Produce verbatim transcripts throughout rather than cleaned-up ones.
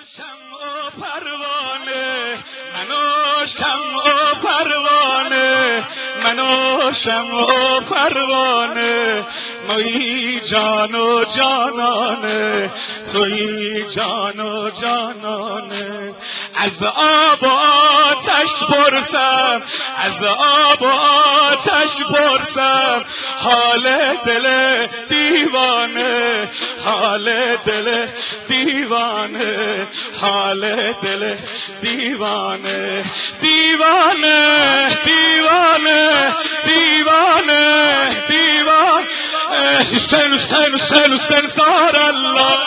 شمع و پروانه منو شمع و پروانه منو شمع و پروانه مایی جان و جانانه تویی جان و جانانه از آب و آتش پرسم از آب و آتش پرسم حال دل دیوانه حال دل دیوانه حال دل دیوانه دیوانه دیوانه دیوانه دیوانه حسین حسین حسین حسین زار الله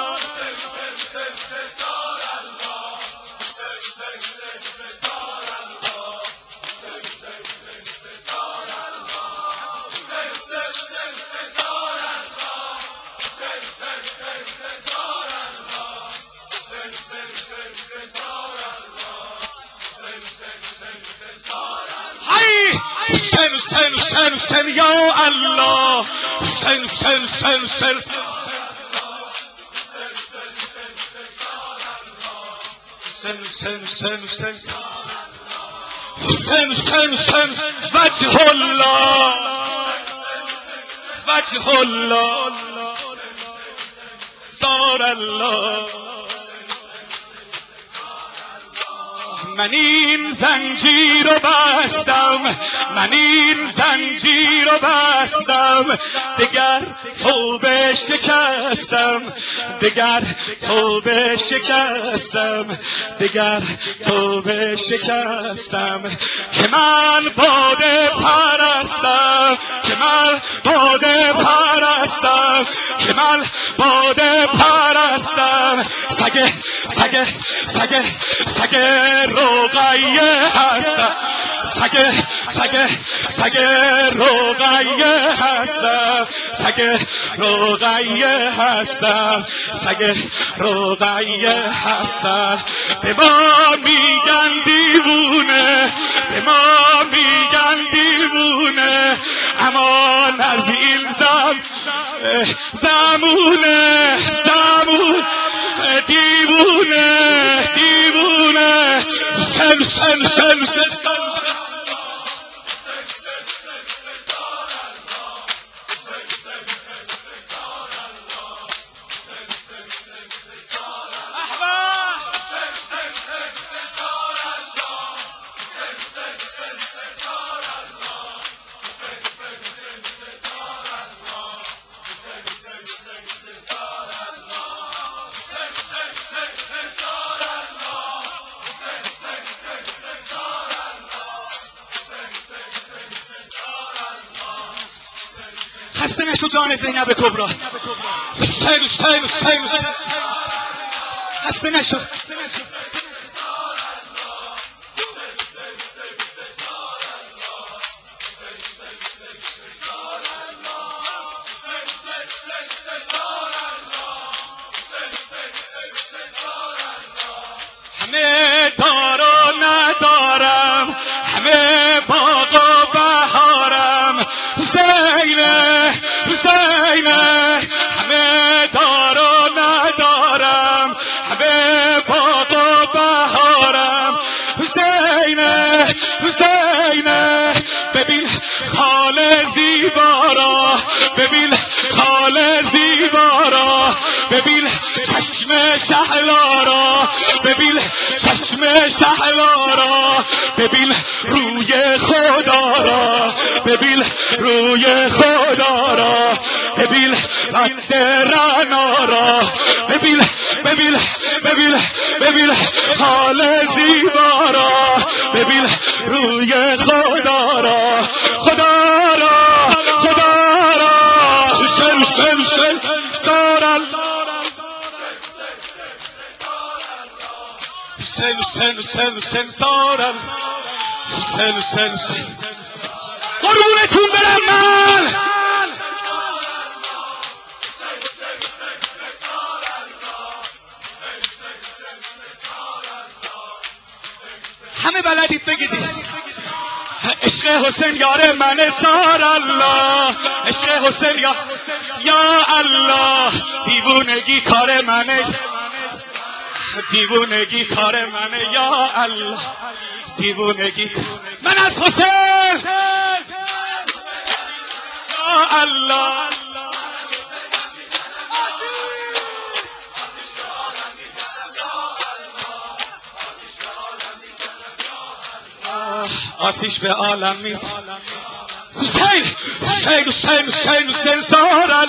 حسین حسین حسین حسین یا الله حسین حسین حسین حسین حسین حسین حسین حسین حسین حسین حسین وجه الله وجه الله زار الله من این زنجیر رو بستم من این زنجیر رو بستم دگر توبه شکستم دگر توبه شکستم دگر توبه شکستم که من باده پرستم که من باده پرستم که من باده پرستم سگه سگه سگه سگه روغیه هستم سگه سگه سگه روغیه هستم سگه روغیه هستم سگه روغیه هستم به ما میگن دیوونه به ما میگن دیوونه اما از این زم زمونه زمون دیوونه دیوونه سن سن سن سن خسته نشو جان زینب کبرا حسین حسین حسین خسته نشو همه دارو ندارم همه باغ و بهارم حسینه حسینه همه دارو ندارم همه باغ و بهارم حسینه حسینه ببین خال زیبا را ببین خال زیبا را ببین چشم شهلا را ببین چشم شهلا را ببین روی خدا را ببین روی خدا را ببین رد رنا را ببین ببین ببین ببین حال زیبا را ببین روی خدا را خدا را خدا را حسین حسین حسین زار الله حسین حسین حسین حسین زار الله حسین حسین حسین قربونتون برم من همه بلدید بگیدید عشق حسین یار من زار الله عشق حسین یا یا الله دیوونگی کار منه دیوونگی کار منه یا الله، دیوونگی من از حسین یا الله. آتیش به عالم میزنم. حسین حسین حسین حسین حسین زارن